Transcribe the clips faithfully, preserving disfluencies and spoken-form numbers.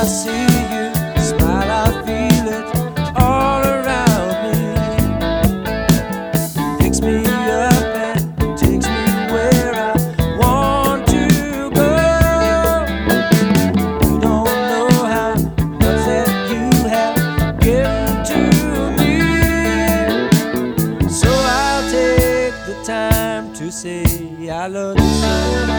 see you smile, I feel it all around me. Picks me up and takes me where I want to go. You don't know how much that you have given to me, so I'll take the time to say I love you so.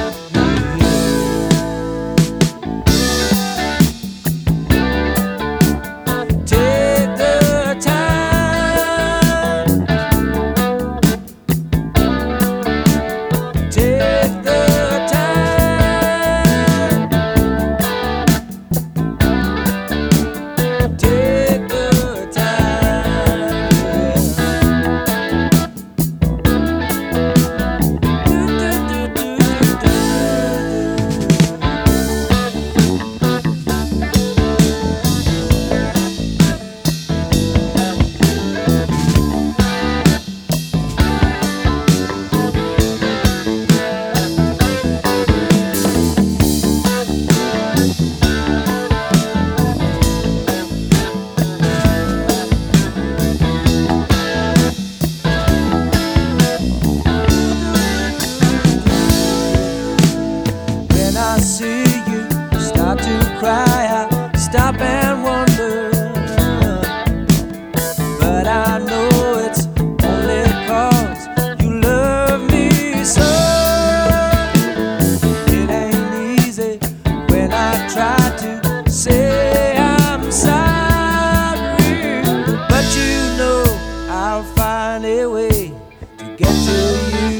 I see you start to cry, I stop and wonder, but I know it's only 'cause you love me so. It ain't easy when I try to say I'm sorry, but you know I'll find a way to get to you.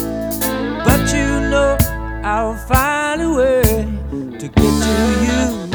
But you know I'll find a way to get to you.